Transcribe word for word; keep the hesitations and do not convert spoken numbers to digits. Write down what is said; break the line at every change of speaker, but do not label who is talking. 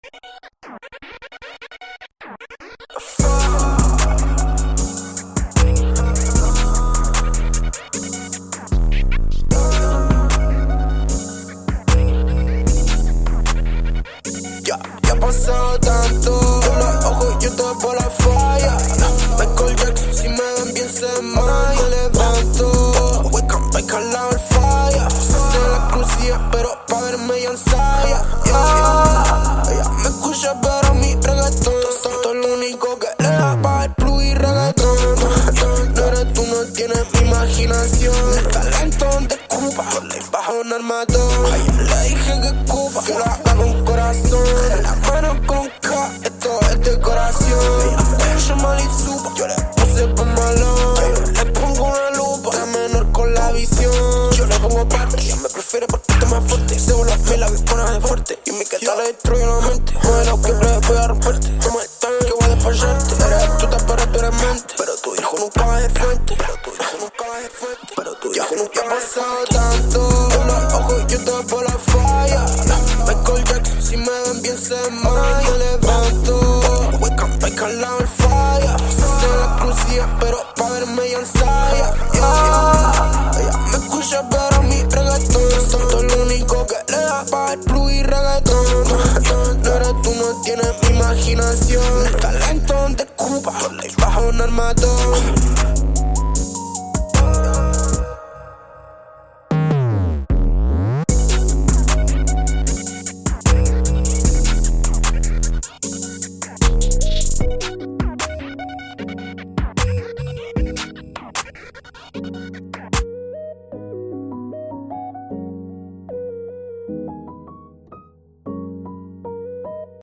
Ya, ya ha pasado tanto, con los ojos yo te por la falla. Michael Jackson, si me ven bien se desmaya. Me levanto, wake up, wake up, la falla. Se hace la crucilla, pero pa' verme ella ensaya. Yeah, ella me escucha, pero mi reggaetón esto es lo único que le da pa' el plus y reggaetón. No eres tú, no tienes mi imaginación. El talento donde escupa, por ley bajo un armador. Ayer le dije que escupa, que lo haga con corazón. En la mano con K, esto es decoración. Ella me llama y supa, yo le puse pa' malón. Yo le pongo una lupa, la menor con la visión. Yo le pongo parque, ella me prefiere porque está más fuerte. Se vuelve a mí la que pone de fuerte. Y mi que tal le destruye la mente. Muero que breve voy a romperte. No me están que voy a despacharte. Eres tú, pero tú eres mente. Pero tu hijo nunca va de fuente. Pero tu hijo nunca va de fuente. Pero tu hijo nunca ha pasado tanto. Con los ojos yo te por la falla. Michael Jackson, si me ven bien se desmaya. Me levanto, wake up, wake up, la falla. Se hace la crucilla, pero pa' verme ella ensaya. Yeah, ella me escucha, pero mi reggaetón esto es lo único que le da pa' el plus y reggaetón. No eres tú, no tienes mi imaginación. El talento donde escupa, por ley bajo un armador.